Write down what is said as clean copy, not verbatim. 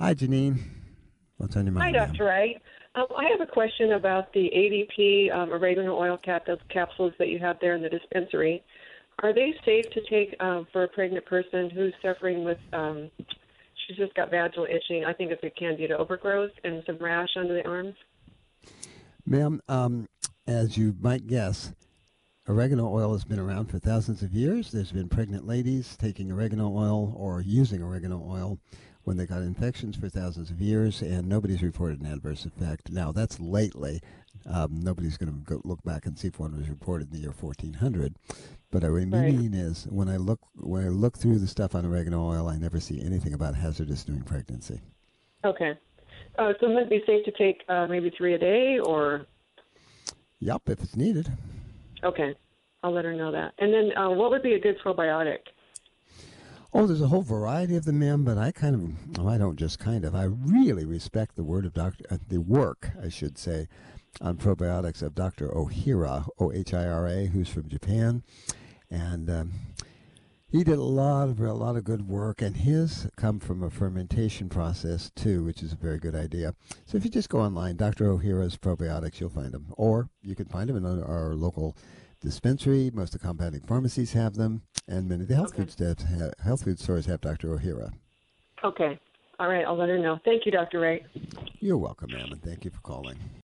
Hi, Janine. What's on your Hi, mind, ma'am? Dr. Wright. I have a question about the ADP oregano oil capsules that you have there in the dispensary. Are they safe to take for a pregnant person who's suffering with, she's just got vaginal itching, I think it's a candida overgrowth, and some rash under the arms? Ma'am, as you might guess, oregano oil has been around for thousands of years. There's been pregnant ladies taking oregano oil or using oregano oil when they got infections for thousands of years, and nobody's reported an adverse effect. Now, that's lately. Nobody's going to look back and see if one was reported in the year 1400. But what I Right. mean is, when I look through the stuff on oregano oil, I never see anything about hazardous during pregnancy. Okay. So would it be safe to take maybe 3 a day or? Yup, if it's needed. Okay. I'll let her know that. And then what would be a good probiotic? Oh, there's a whole variety of them, ma'am, but I don't just kind of. I really respect the word of the work, I should say, on probiotics of Dr. Ohira, Ohira, who's from Japan, and he did a lot of good work, and his come from a fermentation process too, which is a very good idea. So if you just go online, Dr. Ohira's probiotics, you'll find them, or you can find them in our local dispensary. Most of the compounding pharmacies have them, and many of the Okay. health food stores have Dr. Ohira. Okay. All right. I'll let her know. Thank you, Dr. Wright. You're welcome, ma'am, and thank you for calling.